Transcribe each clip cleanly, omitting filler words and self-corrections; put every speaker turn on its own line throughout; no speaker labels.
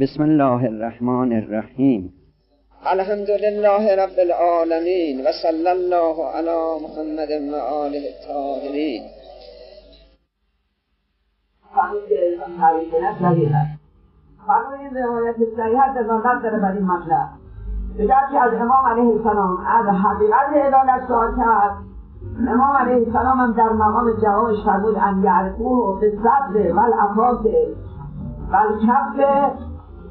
بسم الله الرحمن الرحیم.
الحمد لله رب العالمین و صلی الله علی محمد و آله الطاهرین.
فرمود که انسان تعریف نفس لگیده فرمود این روایت صحیحت دلالت داره بر این مطلب. بجرد که از امام علیه السلام از حقیقت عدالت سوال کرد، امام علیه السلام هم در مقام جوابش فرمود ان یعرفوه بالصدر والعفاف والکف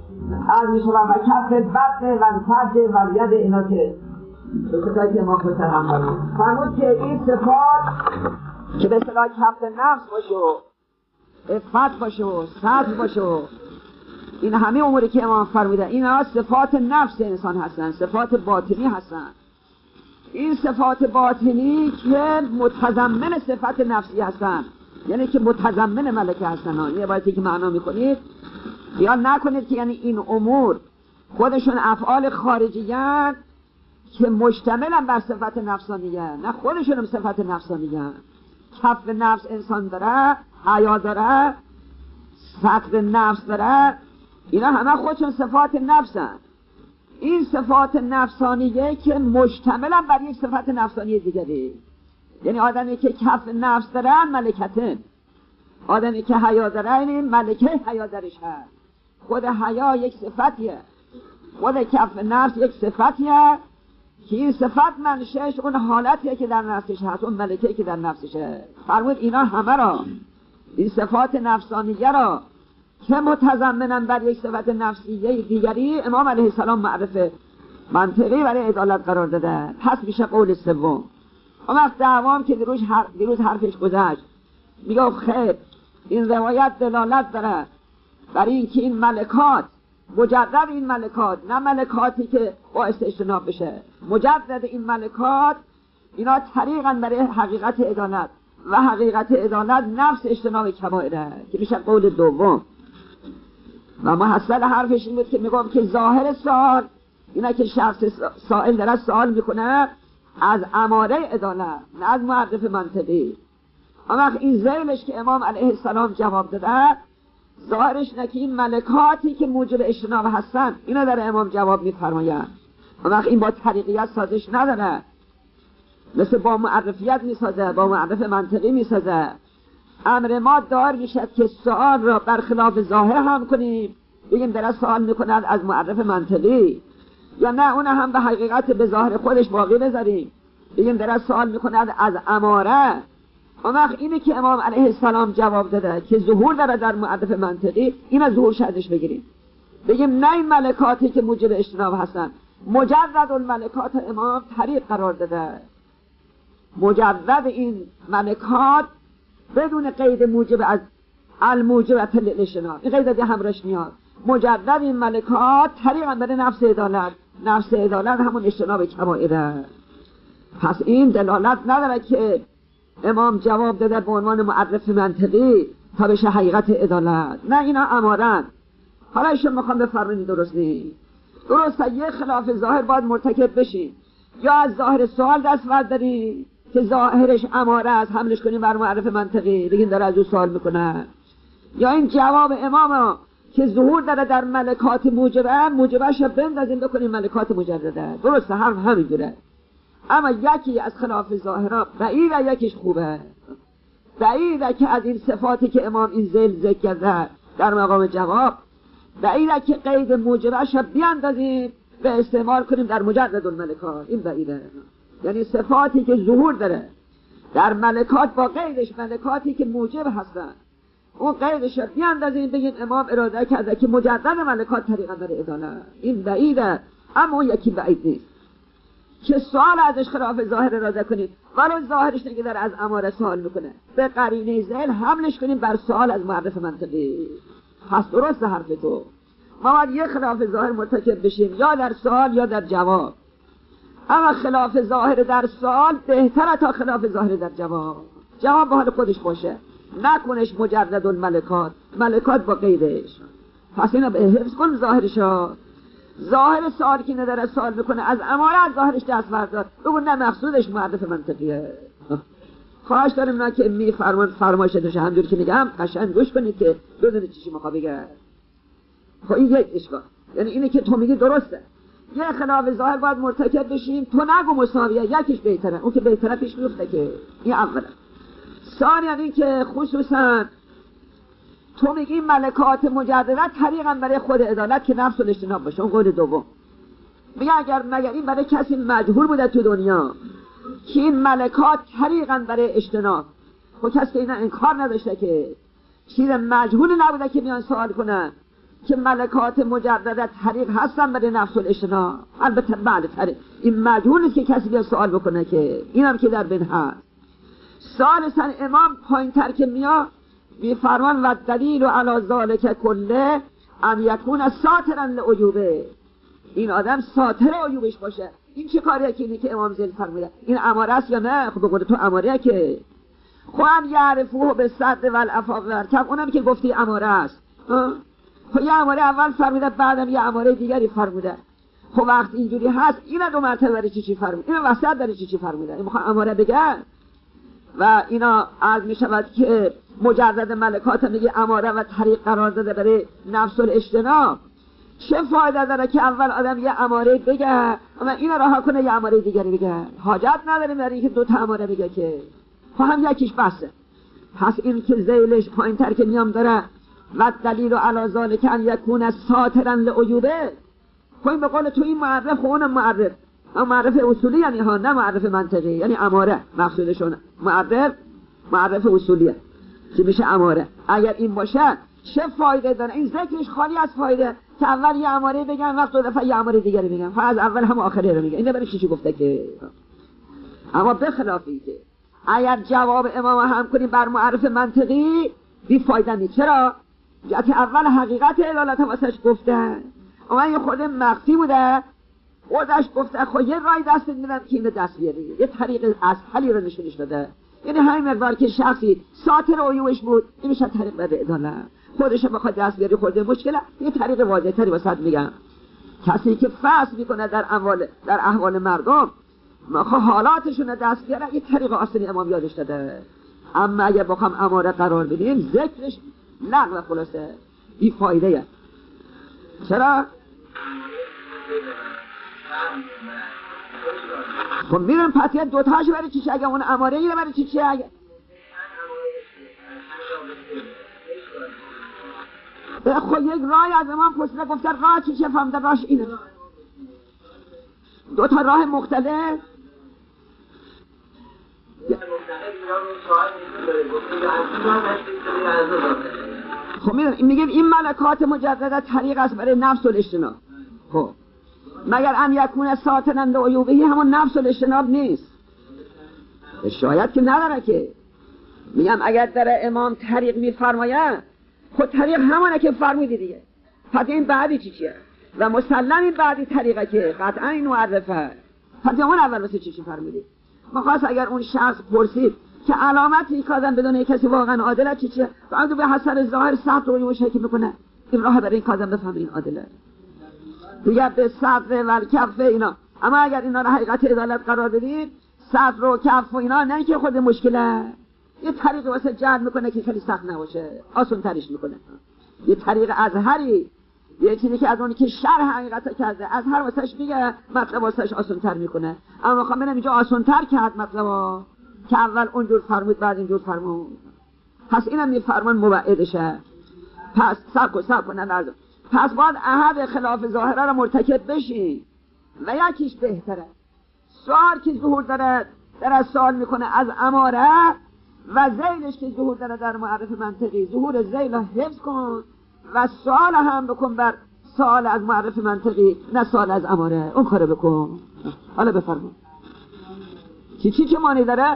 و کف بد والفرج والید. اینا که کتایی که ما خودتر هم دارم فرمود که این صفات که به اصطلاح کف نفس باشه و عفت باشه و صدر باشه و این همه اموری که امام فرمودن اینا صفات نفس انسان هستن، صفات باطنی هستن. این صفات باطنی که متضمن صفت نفسی هستن، یعنی که متضمن ملکه هستن. این عبارتی که معنا میکنید خیال نکنید که یعنی این امور خودشون افعال خارجیه که مشتملن بر صفت نفسانیه، نه خودشون هم صفت نفسانیه. کف نفس انسان داره، حیا داره، صدر نفس داره، اینا همه خودشون صفات نفسن. این صفات نفسانیه که مشتملن بر یک صفت نفسانی دیگری. یعنی آدمی که کف نفس داره ملکته، آدمی که حیا داره این ملکه حیا درش هست. خود حیا یک صفتیه، خود کف نفس یک صفتیه که این صفت منشأش اون حالتیه که در نفسش هست، اون ملکه که در نفسشه. فرمود اینا همه را، این صفات نفسانیه را که متضمنن بر یک صفت نفسیه دیگری، امام علیه السلام معرف منطقی برای عدالت قرار داده. پس میشه قول سوم. اون وقت دعوام که دیروز حرفش گذشت، میگه خیر این روایت دلالت داره بر این که این ملکات، مجرد این ملکات، نه ملکاتی که باعث اجتناب بشه، مجرد این ملکات اینا طریقاً برای حقیقت عدالت و حقیقت عدالت نفس اجتناب کبائره که میشه قول دوم. و محصل حرفش این بود که میگم که ظاهر سوال اینا که شخص سائل داره سوال میکنه از اماره عدالت، نه از معرف منطقی. اما این ذیلش که امام علیه السلام جواب داده ظاهرش نه که این ملکاتی که موجب اجتناب هستن اینا در امام جواب میفرماید. اما این با طریقیت سازش نداره، مثل با معرفیت میسازه، با معرف منطقی میسازه. امر ما دار میشد که سوال را برخلاف ظاهر هم کنیم، بگیم در سوال میکند از معرف منطقی، یا نه اون هم به حقیقت به ظاهر خودش باقی بذاریم، بگیم در سوال میکند از اماره. اون وقت اینه که امام علیه السلام جواب داده که ظهور داره در معرف منطقی، این از ظهور شدش بگیریم، بگیم نه این ملکاتی که موجب اجتناب هستن. مجرد الملکات امام طریق قرار داده، مجرد این ملکات بدون قید موجب از الموجبت للاجتناب، این قید دیگه همراهش نیاز. مجرد این ملکات طریقا برای نفس عدالت، نفس عدالت همون اجتناب کبائره. پس این دلالت نداره که امام جواب داده به عنوان معرف منطقی تا بشه حقیقت عدالت، نه اینا امارن. حالا ایشون میخوام بفرمایید درست نیست، درسته یه خلاف ظاهر باید مرتکب بشیم، یا از ظاهر سوال دست برداریم که ظاهرش اماره است حملش کنیم بر معرف منطقی بگیم داره از او سوال میکنه، یا این جواب امام که ظهور داره در ملکات موجبه، موجبهش بندازیم بکنیم ملکات مجرده. درسته همین جوره. اما یکی از خلاف ظاهرها بعیده، یکیش خوبه. بعیده که از این صفاتی که امام این ذکر کرده در مقام جواب، بعیده که قید موجبهش بیاندازیم و استعمال کنیم در مجرد الملکات. این بعیده، یعنی صفاتی که ظهور داره در ملکات با قیدش ملکاتی که موجب هستن، اون قیدش رو بیاندازیم بگیم امام اراده کرده که مجرد ملکات طریقا در عدالت. این بعیده. اما اون یکی بعید نیست که سوال ازش خلاف ظاهر اراده کنید، ولی ظاهرش نگه در از اماره سوال میکنه، به قرینه ذهن حملش کنیم بر سوال از معرف منطقی. پس درست حرف تو، ما باید یه خلاف ظاهر مرتکب بشیم، یا در سوال یا در جواب. اما خلاف ظاهر در سوال بهتره تا خلاف ظاهر در جواب. جواب به حال خودش باشه، نکنش مجرد الملکات، ملکات با قیدش. پس اینا به حفظ کن ظاهرشا. ظاهر سوال که نداره سوال بکنه از اماره از ظاهرش دست بردار، بگو نه مقصودش معرف منطقیه. خواهش دارم نه که میفرمان فرمایش داشته همجور که میگم قشنگ گوش کنید که بدونید چی میخواد بگه. خب این یک اشکال، یعنی اینه که تو میگی درسته، یه خلاف ظاهر باید مرتکب بشیم، تو نگو مساویه، یکیش بهتره، اون که بهتره پیش میفته که این اوله. ثانیاً این که خصوصا تو میگی ملکات مجددت طریقاً برای خود عدالت که نفس و اجتناب باشه، اون قول دوم. میگه مگر این برای کسی مجهول بوده تو دنیا که این ملکات طریقاً برای اجتناب، خب کسی که اینا انکار نداشته که چیز مجهول نبوده که میان سوال کنن که ملکات مجددت طریق هستن برای نفس و اجتناب. البته بله طریق این مجهول نیست که کسی بیان سوال بکنه که اینم که در بین هست. ثالثاً امام پایین تر که میفرمان و دلیل علی ذالک کله ان یکون ساترا لعیوبه، این آدم ساتر عیوبش باشه. این چه کاریه که اینه که امام زیل فرموده؟ این اماره است یا نه؟ خب بگوده تو اماره که خوان یعرفوه به صد و الافاق ورکب، اونم که گفتی اماره است. خب یه اماره اول فرموده بعدم یه اماره دیگری فرموده. خب وقت اینجوری هست اینا دو مرتبه برای چی فرموده؟ اینا وسط برای چی فرموده؟ این میخواد اماره بگه و اینا عرض می شود که مجرد ملکات میگه اماره و طریق قرار داده برای نفس الاجتناب. چه فایده داره که اول آدم یه اماره بگه اما اینا رها کنه یه اماره دیگری بگه؟ حاجت نداره برای اینکه دو تا اماره بگه که خب هم یکیش بسه. پس این که ذیلش پایین تر که میام داره و دلیل علی ذالک ان یکون ساترا لعیوبه، خب این به قول تو این معرف خب اونم معرف، اما معرف اصولی یعنی ها، نه معرف منطقی، یعنی اماره مقصودشونه. معرف اصولیه که میشه اماره. اگر این باشه چه فایده داره؟ این ذکرش خالی از فایده که اول یه اماره بگن وقت دو دفعه یه اماره دیگری بگن، از اول هم آخری رو میگن. اینه برای چی گفته که اما بخلافی که اگر جواب امام هم کنیم بر معرف منطقی بی فایده نیست. چرا؟ جهت اول حقیقت علالت واسش گفته، اما یه خود مخفی بوده خودش گفته خب یه رای دست میدم که اینو دست بیاره، یه طریق اسهلی رو نشونش داده. یعنی همین مقدار که شخصی ساتر عیوبش بود این میشه طریق به عدالت، خودش بخواد دست بیاری خورده مشکله، یه طریق واضح تری واسط میگم. کسی که فحص میکنه در احوال مردم خب حالاتشون دست بیاره، یه طریق آسانی امام یادش داده. اما اگه بخوام اماره قرار بدیم ذکرش لغو خلاصه بی فایده. چرا؟ خب میرن پتیه دوتاشو برای چیشه؟ اگه اون اماره ایره برای چیشه؟ اگه خب یک رای از امام پرسیده گفته راه چیشه؟ فهمده راهش اینه. دوتا راه مختلف خب میگه این ملکات مجدده طریق است برای نفس و الاجتناب. خب مگر ان یکون ساترا لعیوبه همون نفس و الاجتناب نیست؟ شاید که نداره که. میگم اگر در امام طریق میفرماید خود طریق همونه که فرمودی دیگه، پس این بعدی چیه؟ و مسلم این بعدی طریقه که قطعا این معرفه، پس اون اول واسه چی فرمودی؟ مخواست اگر اون شخص پرسید که علامتی کادم بدون کسی واقعا عادله چیه؟ بعد به حسن ظاهر سخت رو یوش حکم میکنه این راه برای این کادم بفهم این عادله دیگه به صدر و کف اینا. اما اگر اینا رو حقیقت عدالت قرار بدید صدر و کف و اینا نه که خود مشکله، یه طریق واسه جلب میکنه که خیلی سخت نباشه، آسان ترش میکنه. یه طریق ازهری، یه چیزی که از اونی که شرح حقیقت کرده ازهر واسهش میگه مطلب واسهش آسان تر میکنه. اما خواهم بینم اینجا آسان تر کرد مطلب که اول اونجور فرمود بعد اینجور فرمود. پس اینم میفرمان مبعدشه. پس سب کنن پس باید احد خلاف ظاهره رو مرتکب بشی و یکیش بهتره. سوال که ظهور داره در سوال میکنه از اماره و ذیلش که ظهور داره در معرف منطقی، ظهور ذیل رو حفظ کن و سوال هم بکن بر سوال از معرف منطقی نه سوال از اماره، اون کارو بکن. حالا بفرما چی معنی داره؟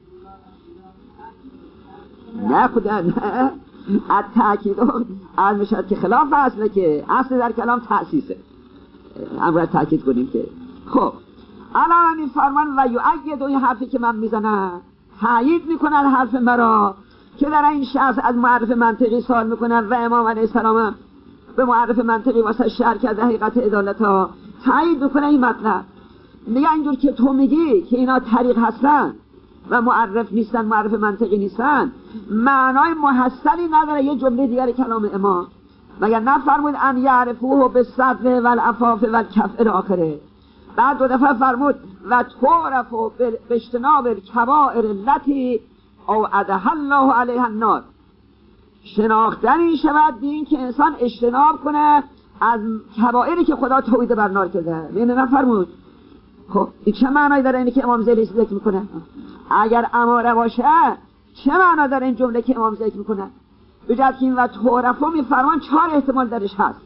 نه خدا نه از تأکید از میشد که خلاف اصله که اصل در کلام تأسیسه، هم باید تأکید کنیم که خب الان این فرمان و یؤید این حرفی که من میزنم تأیید میکنن حرف مرا که در این شخص از معرف منطقی سوال میکنن و امام علیه السلام به معرف منطقی واسه شرح کرده حقیقت عدالت ها تأیید میکنه این مطلب. میگه اینجور که تو میگی که اینا طریق هستن و معرف نیستن، معرف منطقی نیستن، معنای محصلی نداره. یه جمله دیگر کلام امام مگر نفرمود ان یعرفوه بالصدق والعفاف والکف آخره. بعد دو دفعه فرمود و تعرفوا باجتناب الکبائر التي اوعدها الله علیها النار. شناختنی شود به این که انسان اجتناب کنه از کبائری که خدا توعید بر نار کرده. یعنی نفرمود. خب این چه معنایی داره اینی که امام زیلی ذکر میکنه؟ اگر اماره باشه چه معنا داره این جمله که امام ذکر میکنه؟ بجد که این و تعرفوا میفرمان 4 احتمال درش هست.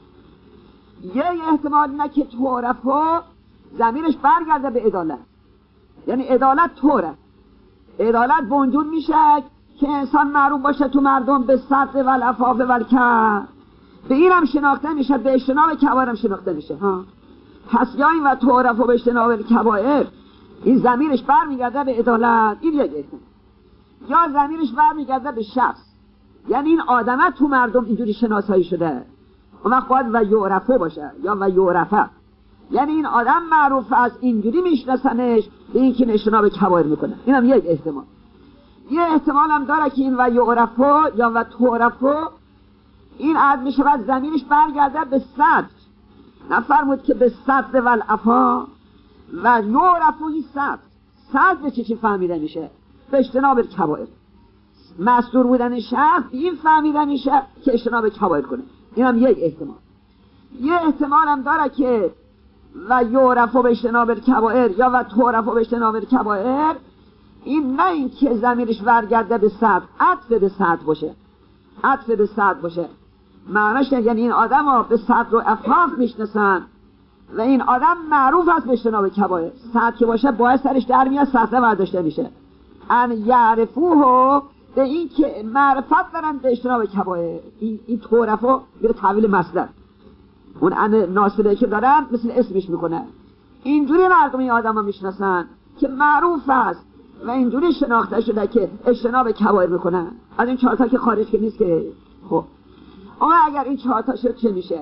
یه احتمال اینه که تعرفوا ضمیرش برگرده به عدالت، یعنی عدالت طوره. عدالت به اونجور میشه که انسان معروف باشه تو مردم به صدق و العفاف و الکف، به این هم شناخته میشه، به اجتناب کبائر هم شناخته میشه. پس یا این و تعرفوا به اجتناب کبائر این ضمیرش برمیگرده به عدالت، این یک احتمال. یا ضمیرش برمیگرده به شخص، یعنی این آدمه تو مردم اینجوری شناسایی شده، اون وقت باید و یعرفه باشه یا و یعرفه، یعنی این آدم معروف است اینجوری میشناسنش به این که اجتناب کبائر میکنه. این هم یک احتمال. یه احتمال هم داره که این و یعرفه یا و تعرفه این عد میشه بعد ضمیرش برگرده به صدق. نفرمود که به صدق و العفا و یعرفه این صدق به چی فهمیده میشه؟ به اجتناب کبائر. مصدور بودن شخص این فهمیده میشه که اجتناب کبائر کنه. این هم یک احتمال. یه احتمال هم داره که و یعرفه به اجتناب کبائر یا و تعرفه به اجتناب کبائر این نه این که ضمیرش برگرده به صدق، عطف به صدق باشه، عطف به صدق باشه. معناش یعنی این آدم ها به صدق و عفاف میشناسن و این آدم معروف است به اجتناب کبائر. صدق که باشه باعث سرش در میاد صدقه برداشته میشه. ان یعرفوه به این که معرفت دارن به اجتناب کبائر. این تعرفه میره تحویل مصدر، اون ان ناصله که دارن مثل اسمش میکنه. اینجوری مردم این آدم ها میشناسن که معروف است و اینجوری شناخته شده که اجتناب کبائر میکنن. از این 4 تا که خارج که نیست که. خب اما اگر این 4 تا شد چه میشه؟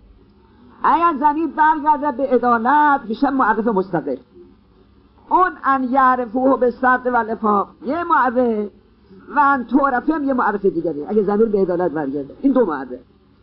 اگر ضمیر برگرده به عدالت میشه معرف مستقل. اون ان یعرفوه به صدق و العفاف یه معرف و ان تعرفه هم یه معرف دیگری. اگر ضمیر به عدالت برگرده این 2 معرف.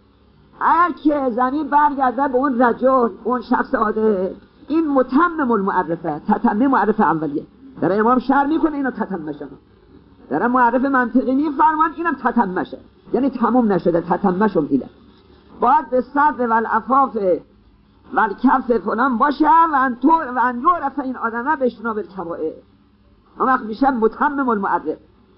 اگر که ضمیر برگرده به اون رجل، اون شخص عادل، این متمم المعرفه، تتمم معرف اولیه. در امام شرح میکنه اینو تتمشه، در معرف منطقی میفرمان اینم تتمشه، یعنی تموم نشده، تتمشم ایله. باید به صدق و العفاف و الکف فلان باشه و ان یعرف این آدمه به اجتناب کبائر. اون وقت میشه متمم المعرف.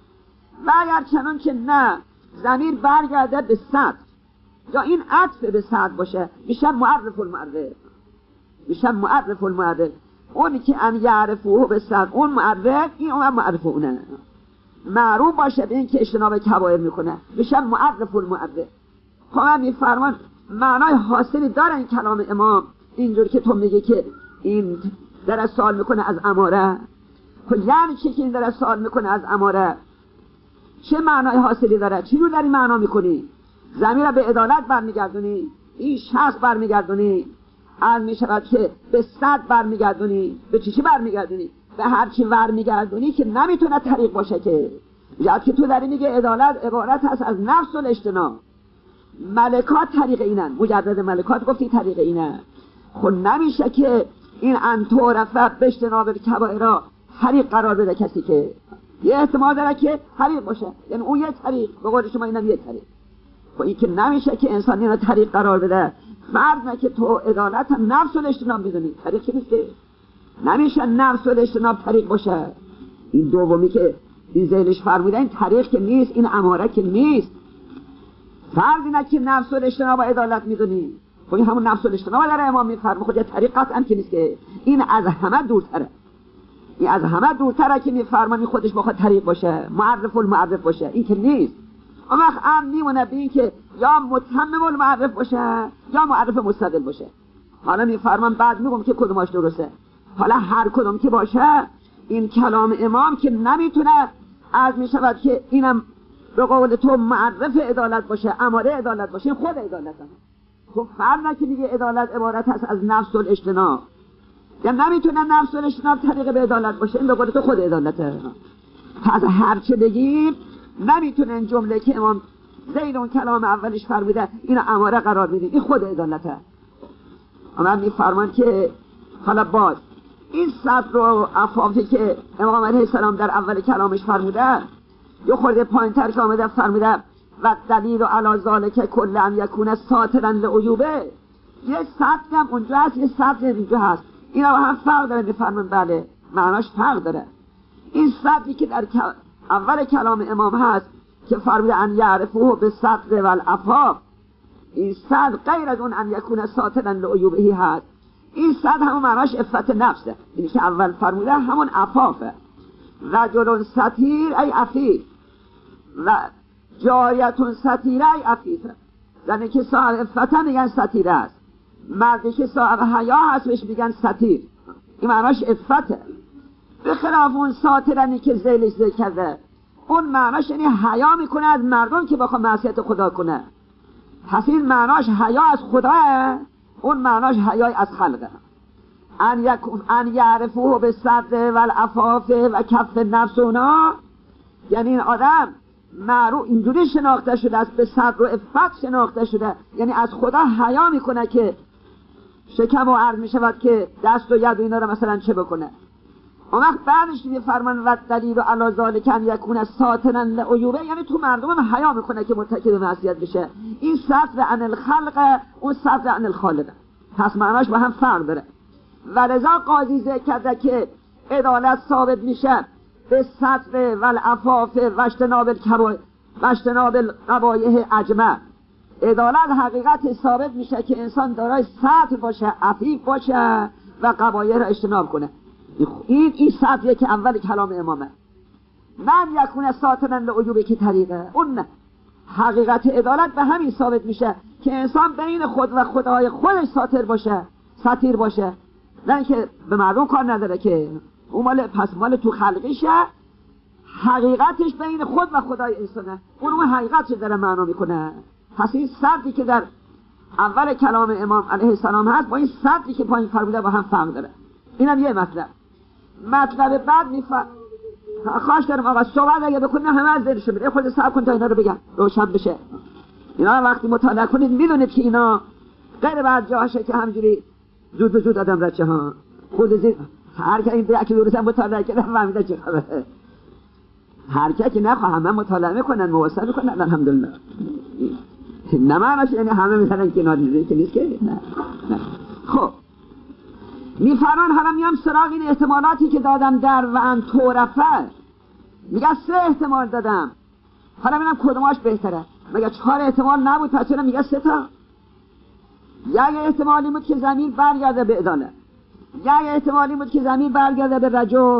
و اگر چنان که نه ضمیر برگرده به صدق یا این عطف به صدق باشه میشه معرف المعرف، میشه معرف المعرف. اونی که ان یعرفوه به صدق اون معرف، این اون معرف اونه. معروف باشه به این که اجتناب کبائر میکنه میشه معرف المعرف. خواهم میفرمان معنای حاصلی داره این کلام امام اینجور که تو میگه که این در سوال میکنه از اماره. خب یعنی چی که این در سوال میکنه از اماره؟ چه معنای حاصلی داره؟ چی رو در این معنا میکنی؟ ضمیر به عدالت برمیگردونی، این شخص برمیگردونی، از میشود که به صد برمیگردونی، به چی برمیگردونی؟ به هر چی برمیگردونی که نمیتونه طریق باشه. که یاد که تو داری میگه عدالت عبارت هست از نفس و اجتناب. ملکات طریق اینن، مجرد ملکات گفتی طریق اینن. خب نمیشه که این ان تعرفه به اجتناب کبائر طریق قرار بده کسی که یه احتمال داره که طریق باشه، یعنی اون یه طریق، به قول شما اینم یه طریق. خب این که نمیشه که انسان اینو طریق قرار بده. فرض نه که تو عدالت هم نفس و اجتناب میدونی، طریق که نیست. نمیشه نفس و اجتناب طریق باشه. این دومی که این ذیلش فرموده این طریق که نیست، این اماره که نیست. فرض نه که نفس و اجتناب و عدالت میدونی، خب این همون نفس و اجتناب داره امام میفرمه. خود یه طریق قطعا که نیست، که این از همه دورتره. این از همه دورتره که میفرمانی خودش بخواد طریق باشه، معرف المعرف باشه، این که نیست. اون وقت هم میمونه به این که یا متمم المعرف باشه یا معرف مستقل باشه. حالا میفرمان بعد میگم که کدومش درسته. حالا هر کدوم که باشه این کلام امام که نمیتونه از میشود که اینم به قول تو معرف عدالت باشه، اماره عدالت باشه، این خود عدالت هم. تو فرض که دیگه عدالت عبارت هست از نفس و اجتناب، یا نمیتونه نفس و اجتناب طریق به عدالت باشه، این به قول تو خود عدالته. پس هر چه بگیم نمیتونه این جمله که امام زید اون کلام اولش فرموده اینو اماره قرار بدید، این خود عدالته. اما میفرمان که حالا باز این صدر و عفافی که امام علیه السلام در اول کلامش فرموده یه خورده پایین‌تر که آمده فرموده و دلیل و علی ذالک کل ان یکون ساترا لعیوبه. یه صدر هم اونجا هست، یه صدر اینجا هست، اینا با هم فرق داره. میفرمان بله معناش فرق داره. این صدری که در اول کلام امام هست که فرموده ان یعرفوه به صدر و العفاف، این صدر غیر از اون ان یکون ساترا لعیوبه هست. این صدر همون معناش عفت نفسه، اینی که اول فرموده همون عفافه. رجل ستیر ای عفیف و جاریتون ستیره ای عفیفه. زنی که صاحب عفته میگن ستیره است، مردی که صاحب حیا هست بهش میگن ستیر. این معناش عفته. به خلاف اون ساترنی که ذیلش ذکر کرده، اون معناش یعنی حیا میکنه از مردم که بخواه معصیت خدا کنه. پس این معناش حیا از خداه، اون معناش حیای از خلقه. ان یعرفوه به صدر و العفاف و کف نفس اونا، یعنی این آدم معروف اینجوری شناخته شده است، به صدر و عفت شناخته شده، یعنی از خدا حیا میکنه که شکم و عرض میشود که دست و ید و اینا رو مثلا چه بکنه. اون وقت بعدش میفرمان و دلیل و علی ذالک ان یکون ساترا لعیوبه، یعنی تو مردم هم حیا میکنه که مرتکب معصیت بشه. این صدر عن الخلق، اون صدر عن الخالق، پس معناش با هم فرق داره. و لذا قاضی ذکر کرده که عدالت ثابت میشه به صدر و العفاف و اجتناب القبایح اجمع. عدالت حقیقت ثابت میشه که انسان دارای صدر باشه، عفیف باشه و قبایح را اجتناب کنه. این صدریه که اول کلام امامه. من یکون ساترا لعیوبه که طریقه اون نه. حقیقت عدالت به همین ثابت میشه که انسان بین خود و خدای خودش ساتر باشه، ستیر باشه، نه که به مردم کار نداره که اون مال تو خلقیشه. حقیقتش بین خود و خدای انسانه، اون حقیقتش داره معنا میکنه. پس این صدری که در اول کلام امام علیه السلام هست با این صدری که پایین فرموده با هم فرق داره. اینم یه مطلب بعد خواهش دارم آقا صحبت اگه بکنیم همه از دلشون میره، خود صبر کن تا اینا رو بگم روشن بشه. اینا وقتی مطالعه کنید میدونید که اینا غیر بعد جاشه که همجوری زود آدم رچه ها خود زیر هر که این یکی دو روز مطالعه کنه فهمیده چه خبره. هر که نخواه همه مطالعه میکنن موثق میکنن الحمدلله. نه معناش یعنی همه میذارن کنار دیده که نیست که نه. خب میفرمان حالا میام سراغ این احتمالاتی که دادم در و ان تورفه. میگه 3 احتمال دادم، حالا ببینم کدوماش بهتره. مگه 4 احتمال نبود؟ پس چرا میگه 3 تا؟ یک احتمالی بود که ضمیر برگرده به عدالت، یک احتمالی بود که ضمیر برگرده به رجل.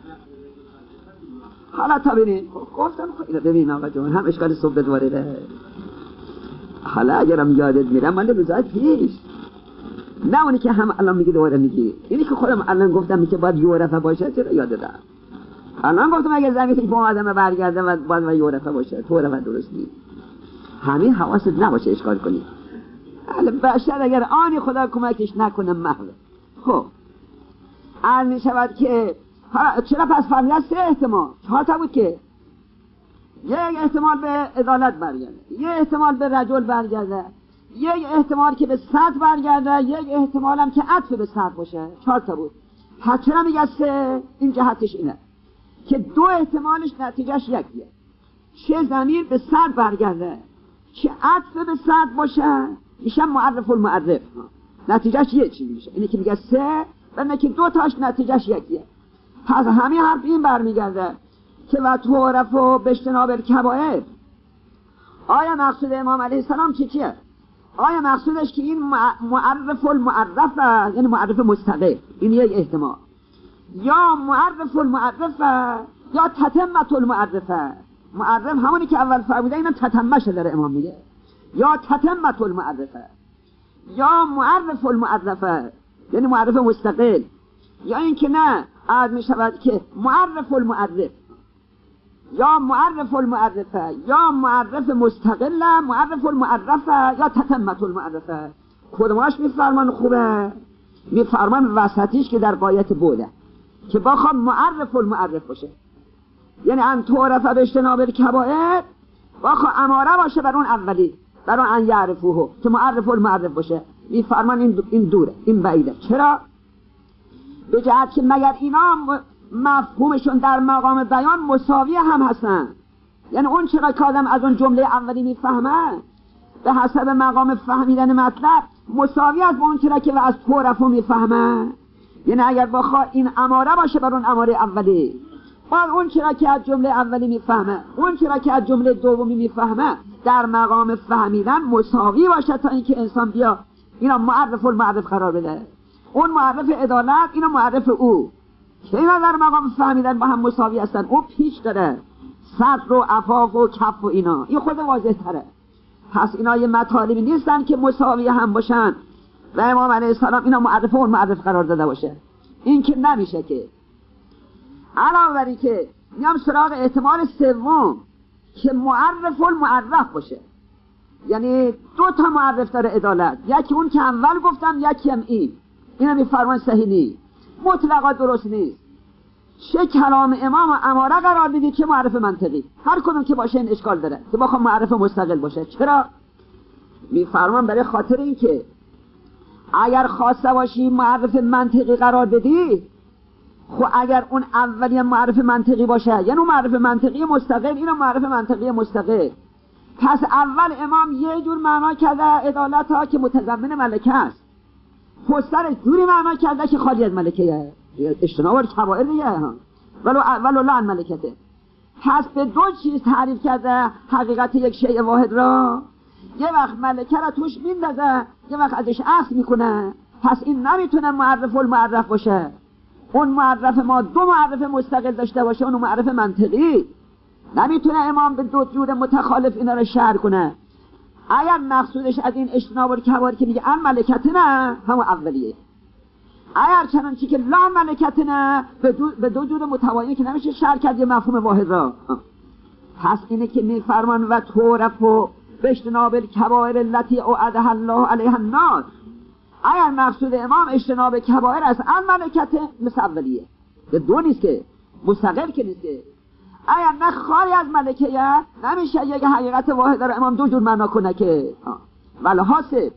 حالا تا ببینید گفتم خیلی ببین آقا جون هم اشکال صبح دواره. حالا اگرم یادت میرم مال روزای پیش، نه اونی که هم الان میگی دوباره میگی. اینی که خودم الان گفتم که باید یورفه باشه چرا یادتم؟ الان گفتم اگه زمین با آدم برگرده و باید یورفه باشه، تورفه درست نیست. همین حواست نباشه اشکال کنی. بشر اگر آنی خدا کمکش نکنه محوه. خب عرض میشود که چرا پس فرمیده 3 احتمال؟ 4 تا بود که یک احتمال به عدالت برگرده، یک احتمال به رجل برگرده، یک احتمال که به صدر برگرده، یک احتمال هم که عطف به صدر باشه. 4 تا بود. پس چرا میگه 3؟ این جهتش اینه که 2 احتمالش نتیجهش یکیه، چه ضمیر به صدر برگرده چه عطف به صدر باشه میشه معرف المعرف، نتیجهش یه چیزی میشه. اینه که میگه 3 و نه که 2 تاش نتیجهش یکیه. پس همین حرف این برمیگرده که و تعرف و بجتناب الکبائر. آیا مقصود امام علیه السلام چیه؟ آیا مقصودش که این معرف المعرفه یعنی معرف مستقل، این یک احتمال، یا معرف المعرفه یا تتمت المعرفه. معرف همونی که اول فرموده اینم تتمش داره امام میگه، یا تتمت المعرفه یا معرف المعرفه یعنی معرف مستقل، یا این که نه عاد می شود که معرف المعرف یا معرف المعرفه یا معرف مستقل، معرف المعرفه یا تتمت المعرفه. کدوماش میفرمان خوبه؟ میفرمان وسطیش که در غایت بوده که بخوام معرف المعرف باشه، یعنی ان تعرف باجتناب الکبائر واخا اماره باشه بر اون اولی، بر اون ان یعرفوه که معرف المعرف باشه. میفرمان این دوره، این بعیده. چرا؟ به جهت که مگر اینا مفهومشون در مقام بیان مساوی هم هستن. یعنی اون چرا که آدم از اون جمله اولی میفهمه به حسب مقام فهمیدن مطلب مساوی است با اون چرا که از طرفو میفهمه. یعنی اگر بخوا این اماره باشه بر اون اماره اولی، باید اون چرا که از جمله اولی میفهمه اون چرا که از جمله دومی میفهمه در مقام فهمیدن مساوی باشه، تا اینکه انسان بیا اینا معرف المعرف قرار بده. اون معرف عدالت، اینا معرف او، که اینا در مقام فهمیدن با هم مساوی هستن. او پیش داره صدر و عفاف و کف و اینا، این خود واضح تره. پس اینا یه مطالبی نیستن که مساوی هم باشن و امام علیه السلام اینا معرف و معرف قرار داده باشه. این که نمیشه. که علاوه بر این که میام سراغ احتمال سوم که معرف و معرف باشه، یعنی دو تا معرف داره عدالت، یکی اون که اول گفتم یکی هم این. اینا میفرمان صحیح نیست، مطلقا درست نیست. چه کلام امام و اماره قرار میدید که معرف منطقی، هر کدوم که باشه این اشکال داره که بخوام معرف مستقل باشه. چرا؟ میفرمان برای خاطر این که اگر خواسته باشی معرف منطقی قرار بدی، خب اگر اون اولی معرف منطقی باشه یعنی اون معرف منطقی مستقل، اینو معرف منطقی مستقل. پس اول امام یه جور معنا کرده عدالت ها که متضمن ملکه است، پستر جوری معنا کرده که خالی از ملکه، اجتناب الکبائر دیگه، ولو لعن ملکته. پس به دو چیز تعریف کرده حقیقت یک شیء واحد را. یه وقت ملکه را توش میندازه، یه وقت ازش اخذ میکنه. پس این نمیتونه معرف المعرف باشه. اون معرف ما دو معرف مستقل داشته باشه، اون معرف منطقی. نمیتونه امام به دو جور متخالف اینا رو شرح کنه. اگر مقصودش از این اجتناب الکبائر که میگه ان ملکتنا همون اولیه، اگر چنانچه که لا ملکتنا به دو جور متواین که نمیشه شرح کرد یه مفهوم واحد را. پس اینه که میفرمان و تعرفوا باجتناب الکبائر التي اوعدها الله علیها النار. اگر مقصود امام اجتناب کبائر است ان ملکته مثل اولیه، به دو نیست که مستقل که نیست که. اگر نه خالی از ملکه نمیشه یک حقیقت واحد را امام دو جور معنا کنه که ولحاصل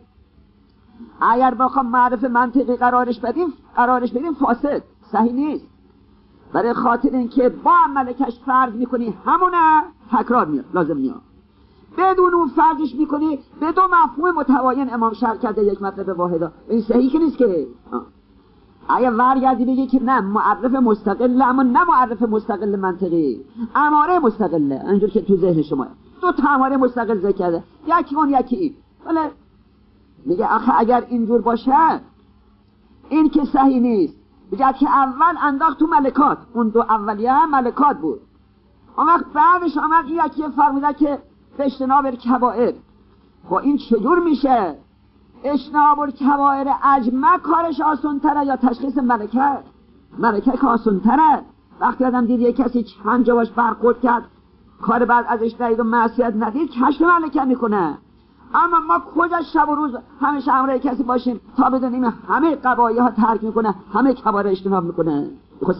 اگر بخوام معرف منطقی قرارش بدیم فاسد، صحیح نیست. برای خاطر اینکه با ملکش فرض میکنی همونه تکرار میاد، لازم میاد. بدون اون فرضش میکنی به دو مفهوم متواین امام شرح کرده یک مطلب واحده، این صحیح که نیست که. اگر ورگردی بگی که نه معرف مستقل، اما نه معرف مستقل منطقی، اماره مستقله، اینجور که تو ذهن شما دو تا اماره مستقل ذکر کرده، یکی اون یکی این. ولی میگه آخه اگر اینجور باشه این که صحیح نیست. بجد که اول انداخت تو ملکات، اون دو اولیه ملکات بود، اون وقت بعدش آمد این یکی فرموده که اجتناب الکبائر. خب این چجور میشه؟ اجتناب الکبائر اجمع کارش آسان تره یا تشخیص ملکه که آسان تره؟ وقتی آدم دید یک کسی چند جا باش برخورد کرد کار بعد ازش دید و معصیت ندید کشف ملکه میکنه. اما ما کجا شب و روز همیشه همراه کسی باشیم تا بدونیم همه قبایح ها ترک میکنه، همه کبائر اجتناب میکنه؟ خب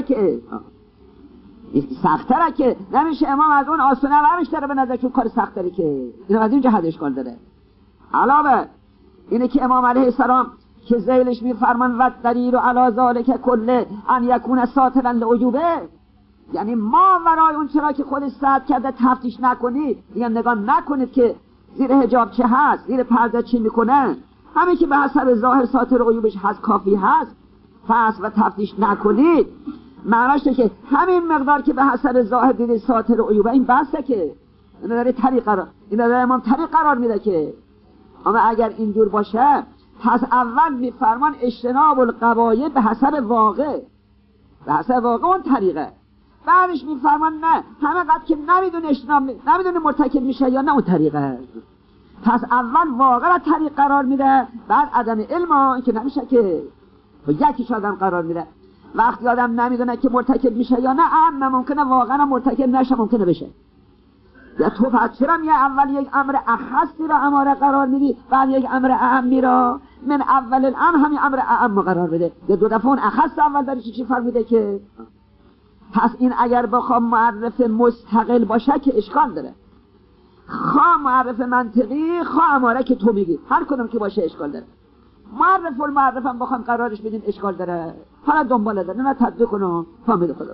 سختره که نمیشه امام از اون آسونه ورش داره به نظر چون کار سخت داره که اینو از این جهت اشکال داره. علاوه اینه که امام علیه السلام که ذیلش میفرمان و دلیل علی ذالک کله ان یکون ساترا لعیوبه، یعنی ما ورای اون چرا که خودش سد کرده تفتیش نکنید، یعنی نگاه نکنید که زیر حجاب چه هست، زیر پرده چی میکنه، همه که به حسب ظاهر ساتر عیوبش هست کافی هست، پس و تفتیش نکنید معناش که همین مقدار که به حسب ظاهر دیدید ساتر عیوبه این بسته که اینا داره امام طریق قرار میده که. اما اگر اینجور باشه پس اول میفرمان اجتناب القبایح به حسب واقع اون طریقه، بعدش میفرمان نه همه قد که نمیدونه مرتکب میشه یا نه اون طریقه. پس اول واقع را طریق قرار میده، بعد عدم علم که نمیشه که یکیش آدم قرار میده. وقتی آدم نمیدونه که مرتکب میشه یا نه اما ممکنه واقعا مرتکب نشه، ممکنه بشه. یا تو پس چرا اول یک امر اخصی را اماره قرار میدی بعد یک امر اعمی را من اول الامر همین امر اعم قرار بده؟ یا دو دفعه اون اخص اول داره چی فرموده که. پس این اگر بخوام معرف مستقل باشه که اشکال داره. خواه معرف منطقی خواه اماره که تو میگی، هر کدوم که باشه اشکال داره. معرف المعرف هم بخوام قرارش بدیم اشکال داره. حالا دنباله داره، نه تطبیق کنو فهمید خدا.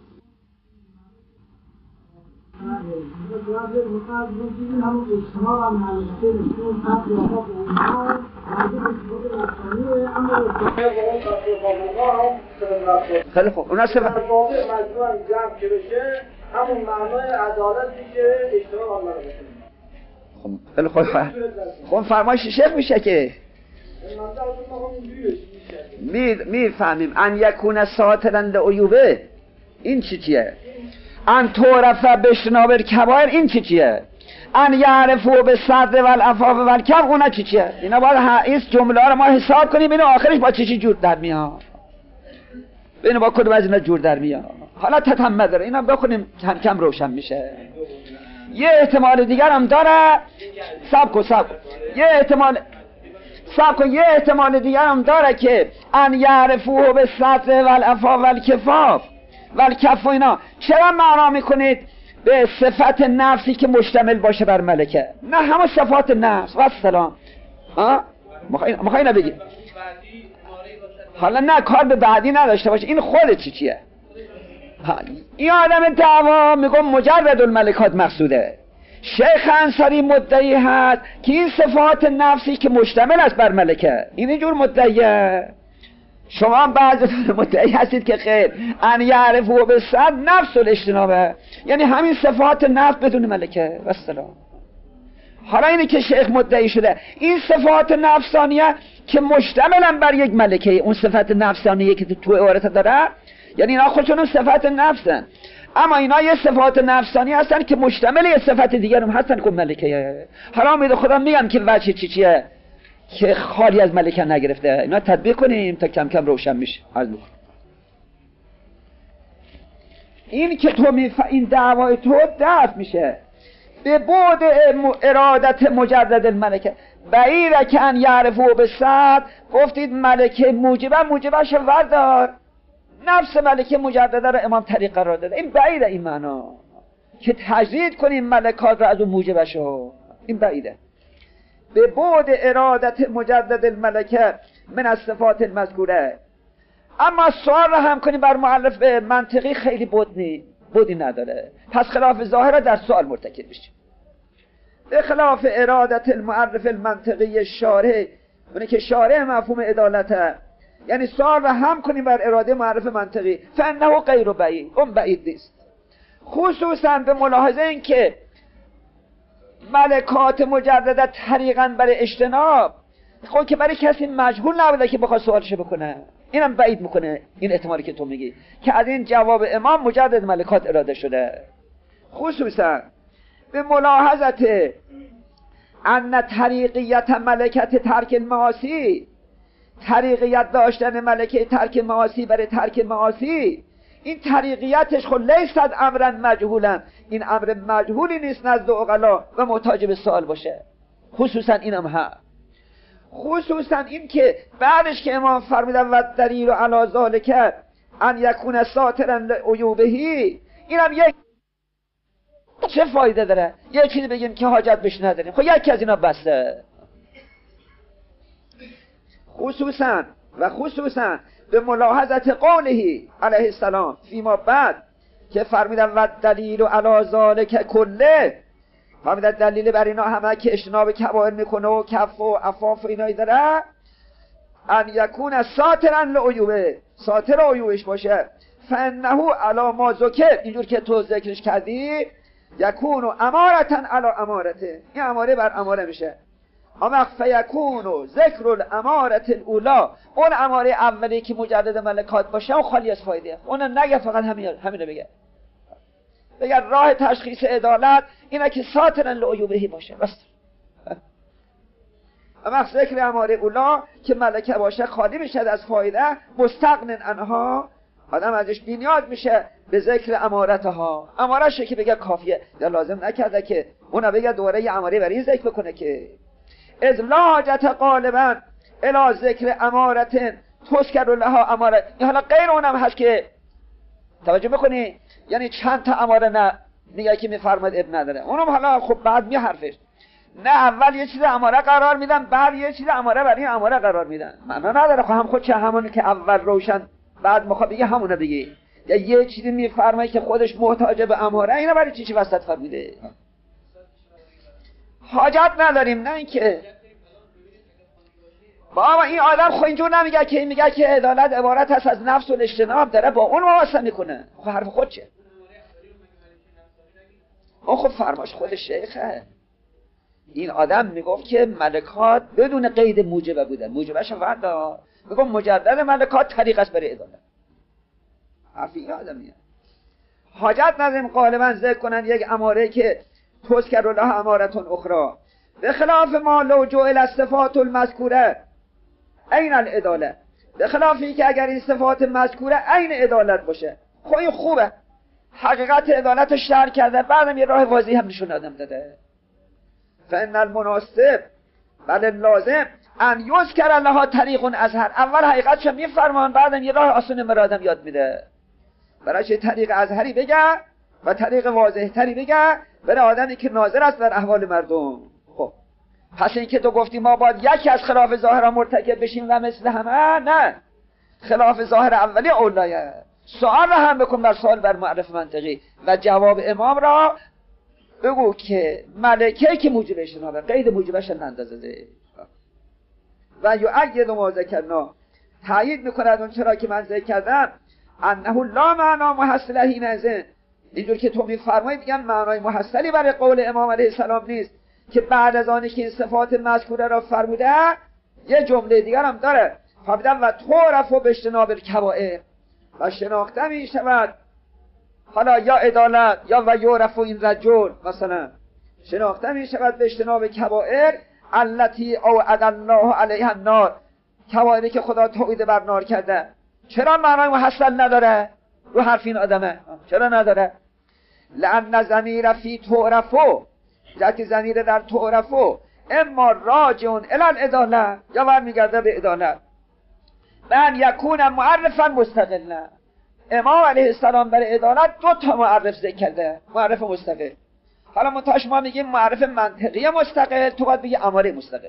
خیلی خوب. اونا صفت
همون معنای عدالتی که اشتباه الله رو بکنه.
خیلی خوب. خب فرمایش شیخ میشه که میفهمیم ان یکون ساترا لعیوبه. این چیه؟ ان تعرف بشناب الکبائر. این چیه؟ ان یعرفوا بالصدر والعفاف والکف. اونا چیه؟ اینا باید این جمله ها رو ما حساب کنیم ببینیم آخرش با چی جور در میاد، ببینیم با کدوم از اینا جور در میاد. حالا تتمه داره، اینا بخونیم کم کم روشن میشه. یه احتمال دیگر هم داره. صبر کن یه احتمال دیگر هم داره که ان یعرفوه بالصدر والعفاف والکفاف والکف. اینا چرا معنا میکنید به صفت نفسی که مشتمل باشه بر ملکه؟ نه همه صفات نفس و السلام. مخوایی نبگی حالا نه کار به بعدی نداشته باشه. این خود چیه؟ این آدم دعوا میگم مجرد الملکات مقصوده. شیخ انصاری مدعی هست که این صفات نفسی که مشتمل است بر ملکه، این جور مدعیه. شما هم بعضتون مدعی هستید که خیر ان یعرفوا بالصدر نفس الاجتنابه، یعنی همین صفات نفس بدون ملکه و السلام. حالا اینه که شیخ مدعی شده این صفات نفسانیه که مشتملن بر یک ملکه، اون صفت نفسانیه که تو عبارت داره، یعنی اینا خودشون صفت نفسن، اما اینا یه صفات نفسانی هستن که مشتمل یه صفت دیگر هم هستن که ملکه. حالا امید خدا میگم که وجه چیه که خالی از ملکه نگرفته. اینا تطبیق کنیم تا کم کم روشن میشه. این که تو این دعوای تو دفع میشه به بعد ارادت مجدد الملکه. بعیره که ان یعرفوا بالصدر، گفتید ملکه موجبش وردار، نفس ملکه مجدده رو امام طریق قرار داده. این بعیده این معنا که تجدید کنیم ملکات رو از اون موجبشو، این بعیده. به بعد ارادت مجدد الملکه من از صفات المذکوره. اما سوال رو هم کنیم بر مؤلف منطقی خیلی بودی نداره، پس خلاف ظاهر در سوال مرتکب میشه. به خلاف ارادت المعرف المنطقی شارع، اونه که شارع مفهوم عدالته، یعنی سوال رو هم کنیم بر اراده معرف منطقی، فانه غیر بعید، اون بعید نیست. خصوصا به ملاحظه این که ملکات مجدده طریقاً برای اجتناب، خب که برای کسی مجهول نبوده که بخواد سوالش بکنه. اینم بعید میکنه این احتمالی که تو میگی که از این جواب امام مجدد ملکات اراده شده. خصوصا به ملاحظت ان طریقیت ملکت ترک المعاصی، طریقیت داشتن ملکه ترک معاصی برای ترک معاصی، این طریقیتش خود لیست امرا مجهولا، این امر مجهولی نیست نزد عقلا و محتاج به سوال باشه. خصوصا اینم ها، خصوصا این که بعدش که امام فرمودن و دلیل علی ذالک ان یکون ساترا لعیوبه، اینم یک چه فایده داره؟ یه چیزی بگیم که حاجت بهش نداریم، خب یکی از اینا بسته. خصوصا به ملاحظت قوله علیه السلام فیما بعد که فرمیدن و دلیل علی ذالک کله، فرمیدن دلیل بر اینا همه که اجتناب کبائر میکنه و کف و عفاف و اینایی داره، ان یکون ساترا لعیوبه، ساتر عیوبش باشه، فانه علی ما ذکر، اینجور که تو ذکرش کردی، یکون امارتا علی امارته، این اماره بر اماره میشه. اما فیکون ذکر الامارت الاولا، اون اماره اولی که مجدد ملکات باشه و خالی از فایده، اون نگه فقط همینو بگه راه تشخیص عدالت اینه که ساترا لعیوبه باشه بس. اما ذکر اماره اولا که ملکه باشه خالی میشه از فایده، مستغن عنها، آدم ازش بی‌نیاز میشه به ذکر امارتها. امارشه که بگه کافیه، یا لازم نکرده که اون بگه دوره یه اماره برای این ذکر بکنه که از لا حاجت غالبا الی ذکر امارت تذکر لها اماره. این حالا غیر اونم هست که توجه بکنی، یعنی چند تا اماره میگه که میفرماد اب نداره. اونم حالا خب بعد میحرفش، نه اول یه چیز اماره قرار میدن بعد یه چیز اماره برای اماره قرار میدن، معنا نداره. خب هم خود چه همونی که اول روشن بعد میخواد بگه همونه بگه، یا یه چیزی میفرمایه که خودش محتاج به اماره، اینا برای چی وسط فرمیده؟ حاجت نداریم. نه اینکه بابا این آدم خود اینجور نمیگه که، میگه که عدالت عبارت هست از نفس و اجتناب، داره با اون واسطه میکنه. خب حرف خود چه؟ اون خب فرماش خود شیخه. این آدم میگفت که ملکات بدون قید موجبه بودن، موجبهش فردا میگفت مجدد ملکات طریق است برای عدالت. حرفی این آدمیه. حاجت نداریم غالبا ذکر کنن یک اماره که تذکر الله امارتون اخرى به خلاف ما لو جعل الصفات المذکوره عین العداله، به خلافی که اگر این صفات مذکوره عین عدالت باشه. خب این خوبه، حقیقت عدالت رو شرح کرده، بعدم یه راه واضحی هم نشون آدم داده. فان المناسب بل لازم ان یذکر لها طریق ازهر، اول حقیقتش میفرمان بعدم یه راه آسون مرادم یاد میده. برای چه طریق ازهری بگه و طریق واضح تری بگه برای آدمی که ناظر است در احوال مردم. خب پس این که تو گفتی ما باید یکی از خلاف ظاهر مرتکب بشیم و مثل همه، نه، خلاف ظاهر اولی اولایه. سوال را هم بکن بر سوال بر معرف منطقی و جواب امام را بگو که ملکه که موجب اجتنابه قید موجبش نندازه. و یؤید ما ذکرنا، تایید میکند اون چرا که من ذکر کردم، انه لا معنا محصل حینئذ، اینجور که تو میفرمایی میگن معنای محصلی برای قول امام علیه السلام نیست که بعد از آنی که این صفات مذکوره را فرموده یه جمله دیگر هم داره، فبدن و تعرف به اجتناب الکبائر، و شناخته می شود حالا یا عدالت یا و یعرف این رجل، مثلا شناخته می شود به اجتناب کبائر التي اوعد الله علیها النار، کبائری که خدا توعید بر نار کرده. چرا معنای محصل نداره؟ رو حرف این آدمه چرا نداره؟ لأن ضمیر فی تعرفو، ذاتی ضمیر در تعرفو اما راجعون الی العدالة، یا برمیگرده به عدالت. من یکون معرفا مستقلا، امام علیه السلام برای عدالت دو تا معرف ذکر کرده، معرف مستقل. حالا منتها ما میگیم معرف منطقی مستقل، تو باید بگی اماره مستقل.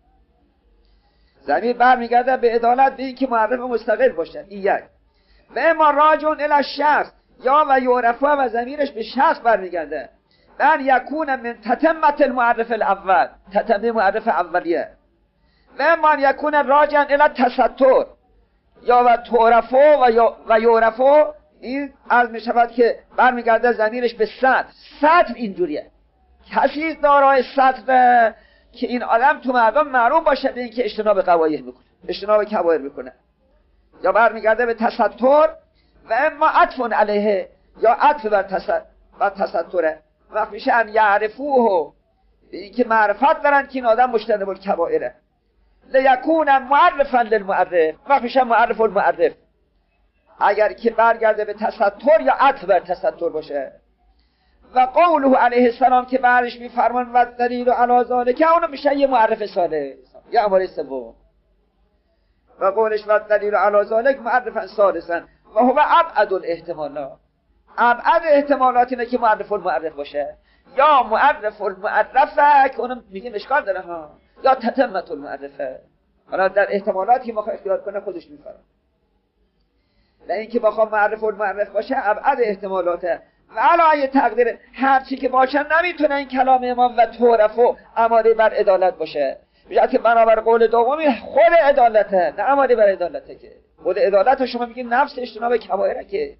ضمیر برمیگرده به عدالت، به این که معرف مستقل باشه. این یک. و اما راجعون الی الشخص، یا و یعرفه و ضمیرش به شخص برمیگرده. من یکون من تتمت المعرف الاول، تتمه معرف اولیه. و من یکون راجعا الی التستر، یا و تعرفه و یعرفه، این عرض می شود که برمیگرده ضمیرش به سطر. سطر اینجوریه، کسی دارای سطر که این آدم تو مردم معروف باشه به این که اجتناب قبایح میکنه، اجتناب کبائر میکنه. یا برمیگرده به تستر و اما عطف علیه، یا عطف بر تستره، وقت میشه ان یعرفوه، این که معرفت دارن که این آدم مجتنب الکبائره. لیکون معرفا للمعرف، وقت میشه معرف المعرف، اگر که برگرده به تستر یا عطف بر تستر باشه. و قوله علیه السلام که برش میفرمان و دلیل علی ذالک، اون میشه یه معرف صالح یا اماره سوم. و قولش و دلیل علی ذالک معرفا ثالثا و هو ابعد الاحتمالات، ابعد احتمالات اینه که معرف المعرف باشه، یا معرف المعرفه که اونم میگیم اشکال داره ها، یا تتمت المعرفه. حالا در احتمالاتی ما اختیار کنه خودش میفرم. و این که بخوام معرف المعرف باشه ابعد احتمالاته. و علایه تقدیر هر چی که باشه نمیتونه این کلام امام و تعرف و اماره بر عدالت باشه، بجد که بنابر قول دومی خود عدالته، نه اماره بر عدالته. که خود عدالت شما میگین نفس اجتناب کبائره. که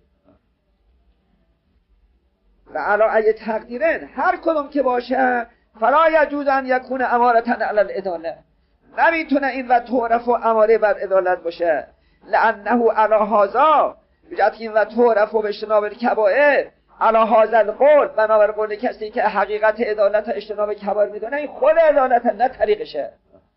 و علایه تقدیرن هر کدوم که باشه فلا یجوز ان یکون امارتن علی العداله، نمیتونه این و تعرف و اماره بر عدالت باشه. لانه علی هذا، بجد که این و تعرف و اجتناب کبائر علی هذا القول، بنابر قول کسی که حقیقت عدالت و اجتناب کبائر میدونه، این خود عدالت نه طریقشه.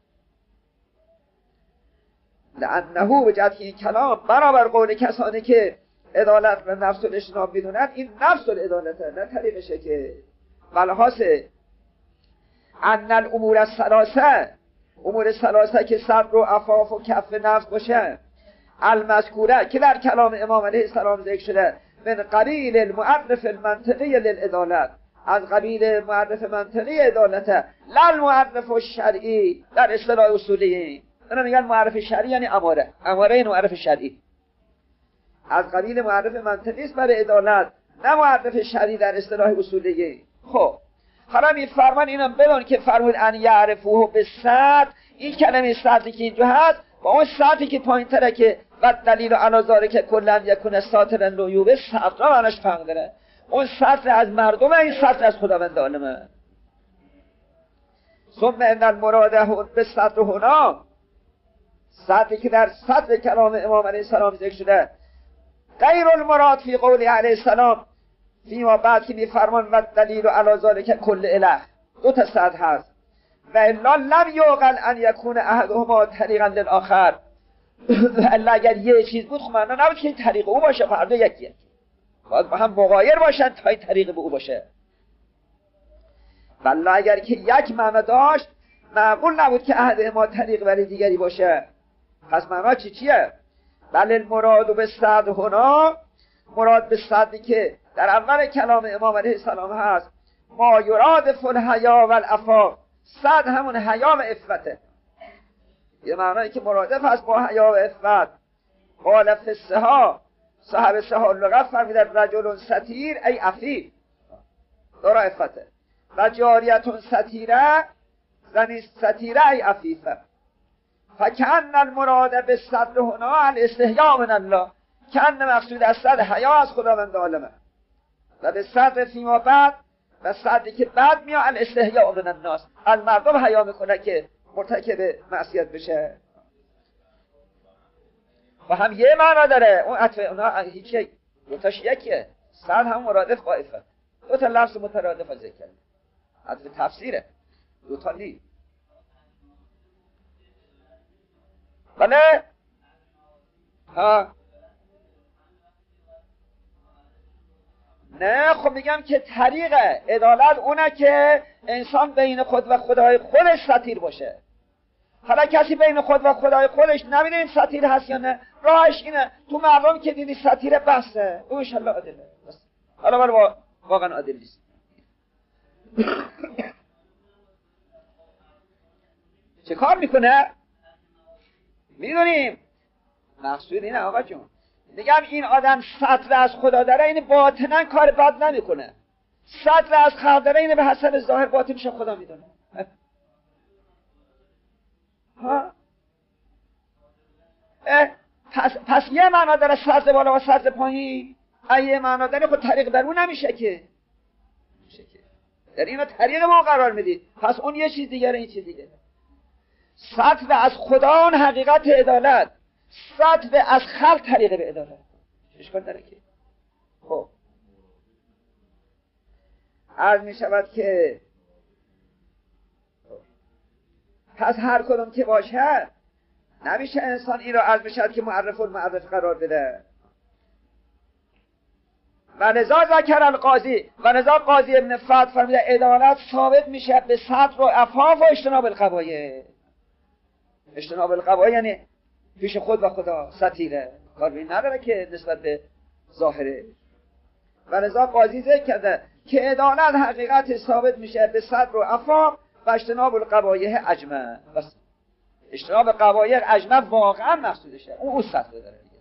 لانه بجد که این کلام برابر قول کسانی که عدالت و نفس الاجتناب میدونن، این نفس العدالت نه طریقشه. که والحاصل ان الامور الثلاثه، امور ثلاثه که صبر و عفاف و کف نفس باشه، المذکوره که در کلام امام علیه السلام ذکر شده، من قبیل المعرف المنطقی للعدالت، از قبیل معرف منطقی عدالت، لا المعرف الشرعی در اصطلاح اصولی. اونا میگن معرف شرعی یعنی اماره، اماره این معرف شرعی از قبیل معرف منطقی است برای عدالت، نه معرف شرعی در اصطلاح اصولی. خب حالا میفرمان اینم بدون که فرمود ان یعرفوه به صد، این کلمه صدی که اینجا هست با اون صدی که پایین تره که و دلیل علی ذالک کلن یکون ساترا العیوب، صد را معناش فرق داره. اون سطر از مردمه، این سطر از خداوند عالمه. ثم ان المراد به سطر هنا، سطری که در سطر کلام امام علیه السلام ذکر شده، غیر المراد فی قول علیه السلام فیما بعد که میفرمان و دلیل علی ذالک کل اله، دو تا سطر هست. و الا لم یعقل ان یکون احدهما طریقا للآخر، و الا اگر یه چیز بود خب معنا نبود که این طریق او باشه، هر دو یکیه، باید با هم مغایر باشن تا این طریق به او باشه. ولی اگر که یک معنا داشت معقول نبود که احدهما طریق ولی دیگری باشه. پس معنا چیه؟ بل المراد به صد هنا، مراد به صدی که در اول کلام امام علیه السلام هست، ما یراد فل حیا و العفاف، صد همون حیا و عفته، یه معنایی که مرادف هست با حیا و عفت. قال فسها، صاحب سها لغت فرمیدن رجل ستیر ای عفیف، دارا عفته، و جاریتون ستیره، زنی ستیره ای عفیفه. فکن المراد به صدر هنا الاستحیاء من الله، کن مقصود از صدر حیا از خداوند عالمه، و به صدر فیما بعد، و صدری که بعد میاد الاستحیاء من الناس، از مردم حیا میکنه که مرتکب معصیت بشه. و هم یه معنا داره، اون عطف اونا هیچ یک، دوتاش یکیه، صد هم مرادف با عفت، دو تا لفظ مترادف ذکر کرده، عطف تفسیره، دوتا نی. بله ها نه، خب میگم که طریق عدالت اونه که انسان بین خود و خدای خودش ستیر باشه. حالا کسی بین خود و خدای خودش نمیده این ستیر هست یا نه، راهش اینه تو مردم که دیدی ستیر بسته او انشالله عادله، حالا برای واقعا عادل نیست. چه کار میکنه؟ میدونیم مقصود اینه آقا جون، میگم این آدم سطر از خدا داره، این باطنن کار بد نمیکنه، سطر از خلق داره، این به حسب ظاهر باطنش خدا میدونه. ها پس یه معنا داره سطر بالا و سطر پایین، یه معنا داره خود طریق در اون نمیشه که، در اینو طریق ما قرار میدید، پس اون یه چیز دیگره این چیز دیگره. سطر از خدا اون حقیقت عدالت، سطر از خلق طریق به عدالت، اشکال داره که. خب عرض می شود که پس هر کدوم که باشه نمیشه انسان این را عرض می شود که معرف المعرف قرار بده. و لذا ذکر القاضی، و لذا قاضی ابن فتح فرمیده عدالت ثابت میشه به سطر و عفاف و اجتناب القبایح. اجتناب القبایح یعنی پیش خود و خدا ستیره، کار بین نداره که نسبت به ظاهره. و لذا قاضی ذکر کرده که عدالت حقیقت ثابت میشه به صدر و عفاف و اجتناب القبایح اجمع. بس اجتناب قبایح اجمع واقعا مقصودشه، اون سطر داره دیگه.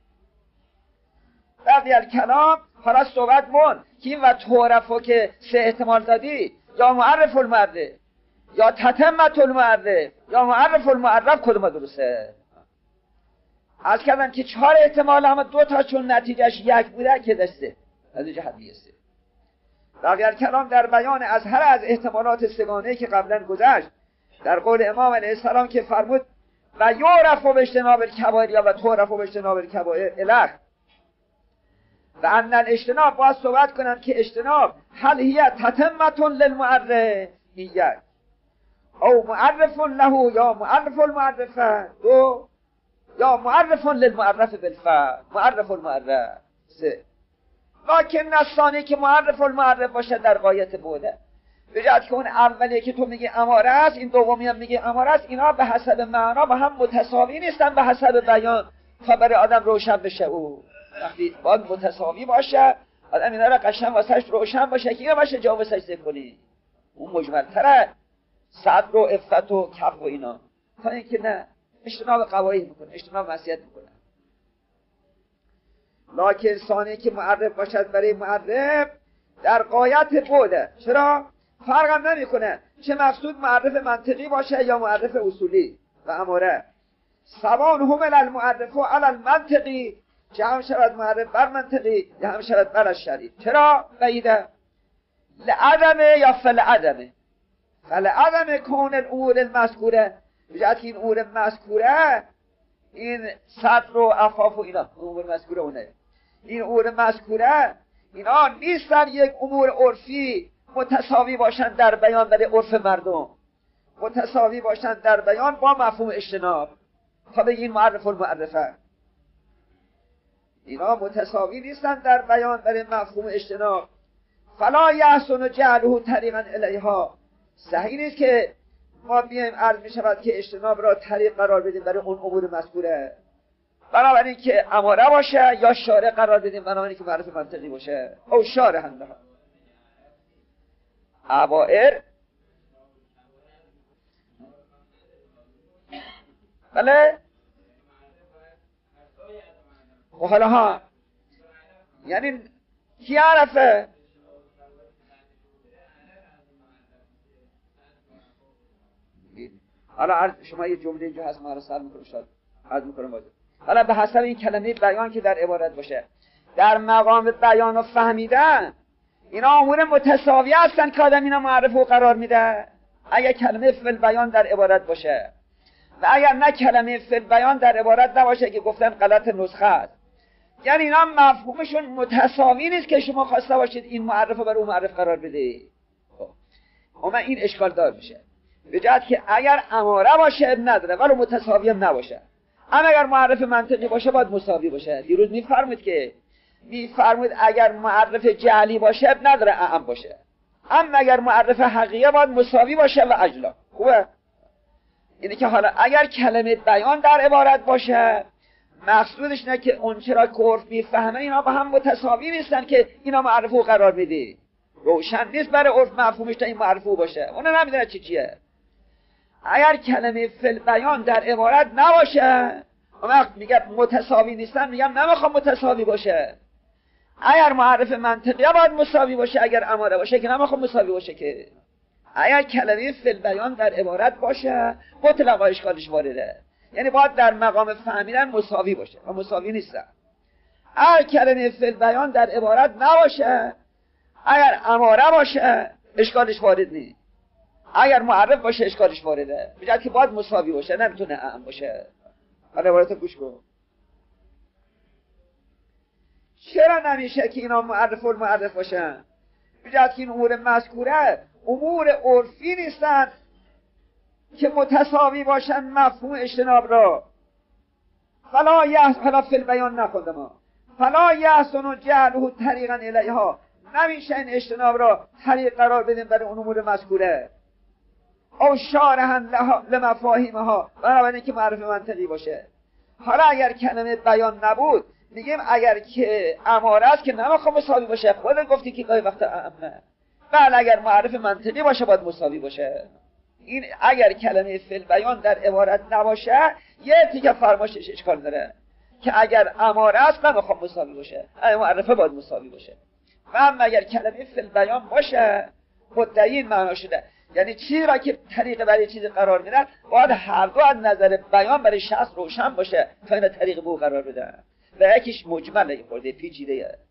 بقیه الکلام حالا صحبت مون که این و تعرفو که سه احتمال دادی، یا معرف المعرف یا تتمت المعرف یا معرف المعرف، کدوم درسته؟ عرض کردم که 4 احتمال، اما 2 تا چون نتیجهش یک بوده که دسته از جهت میسته. بقیه کلام در بیان از هر از احتمالات سگانه که قبلا گذشت در قول امام علیه السلام که فرمود و یعرف به اجتناب الکبائر و تعرف به اجتناب الکبائر اله، و ان الاجتناب باید صحبت کنم که اجتناب هل هی تتمت للمعرف یک، او معرف له یا معرف المعرفه 2، یا معرف للمعرف بالفعل معرف المعرف 3. لکن نصانی که معرف المعرف باشه در غایت بوده، به جهت که اون اولیه که تو میگی اماره است، این دومی هم میگی اماره است، اینا به حسب معنا با هم متساوی نیستن به حسب بیان تا برای آدم روشن بشه او. وقتی باید متساوی باشه، آدم اینا را قشنگ واسش روشن باشه که اینا باشه جا واسش ذکر کنی. اون مجمل‌تره صدر و عفت و کف و اینا، تا اینکه نه اجتناب قبایح میکنه، اجتناب معصیت میکنه. لکن انسانی که معرف باشد برای معرف در غایت بوده. چرا؟ فرقم نمیکنه چه مقصود معرف منطقی باشه یا معرف اصولی و اماره. سوان همل المعرف و علی المنطقی، چه هم شود معرف بر منطقی یا هم شود بر شرعی. چرا؟ بعیده لعدمه یا فلعدمه. فلعدمه کون الامور المذکوره، بجهت که این امور مذکوره، این صدر و عفاف و اینا امور مذکوره اونه، این امور مذکوره اینا نیستن یک امور عرفی متساوی باشن در بیان برای عرف مردم، متساوی باشن در بیان با مفهوم اجتناب. تا بگین معرف المعرفه، اینا متساوی نیستن در بیان برای مفهوم اجتناب. فلا یحسن جعله طریقا الیها، صحیح نیست که ما بیایم عرض می شود که اجتناب را طریق قرار بدیم برای اون امور مذکوره، بنابراین که اماره باشه، یا شارع قرار بدیم بنابراین که معرف منطقی باشه. او شارع هم عبائر. بله و حالا ها یعنی کی عرفه؟ حالا شما یه جمله اینجا هست ما رو سر میکنم شاید عرض میکنم باید. حالا به حسب این کلمه بیان که در عبارت باشه، در مقام بیان و فهمیدن اینا امور متساوی هستن که آدم اینا معرف و قرار میده اگر کلمه فعل بیان در عبارت باشه، و اگر نه کلمه فعل بیان در عبارت نباشه که گفتن غلط نسخه است. یعنی اینا مفهومشون متساوی نیست که شما خواسته باشید این معرف رو برای اون معرف قرار بده. اما این اشکال دار میشه، به جهت که اگر اماره باشه نداره ولی متساوی هم نباشه. اما اگر معرف منطقی باشه باید مساوی باشه. دیروز میفرمود اگر معرف جعلی باشه نداره اعم باشه، اما اگر معرف حقیقی باید مساوی باشه و اجلا. خوبه؟ اینه که حالا اگر کلمه بیان در عبارت باشه مقصودش نه که اون چرا که عرف میفهمه اینا با هم متساوی نیستن که اینا معرفو قرار میدی، روشن نیست برای عرف مفهومش تا این معرفو باشه، اون نمیدونه چیه. اگر کلمه فعل بیان در عبارت نباشه وقت میگه متساوی نیستن، میگم نمیخوام متساوی باشه. اگر معرف منطقی باید مساوی باشه، اگر اماره باشه که نمیخوام مساوی باشه. که اگر کلمه فعل بیان در عبارت باشه مطلقا اشکالش وارده، یعنی باید در مقام فهمیدن مساوی باشه و مساوی نیستن. اگر کلمه فعل بیان در عبارت نباشه، اگر اماره باشه اشکالش وارد نیست، اگر معرف باشه اشکالش وارده، بجد که باید مساوی باشه، نمیتونه اعم باشه. حالا عبارت گوش کن. چرا نمیشه که اینا معرف و معرف باشن؟ بجد که این امور مذکوره امور عرفی نیستن که متساوی باشن مفهوم اجتناب را. فلا فی البیان نخونده ما فلا یحسن جعله طریقا الیها، نمیشه این اجتناب را طریق قرار بدیم برای اون امور مذکوره. او شارحا لمفاهیمها، بنابراین که معرف منطقی باشه. حالا اگر کلمه بیان نبود میگیم اگر که اماره است که نمیخوام مساوی باشه، خودت گفتی که گاهی وقت اعمه. بله اگر معرف منطقی باشه باید مساوی باشه. این اگر کلمه فعل بیان در عبارت نباشه یه تیکه فرماشش اشکال داره که اگر اماره است نمیخوام مساوی باشه، اما معرفه باید مساوی باشه. و اما اگر کلمه فعل بیان باشه مدعی این معنا شده، یعنی چیزی را که طریق برای چیز قرار میدن باید هر دو از نظر بیان برای شخص روشن باشه تا این طریق به او قرار بدن، و یکیش مجمله خورده پیچیده.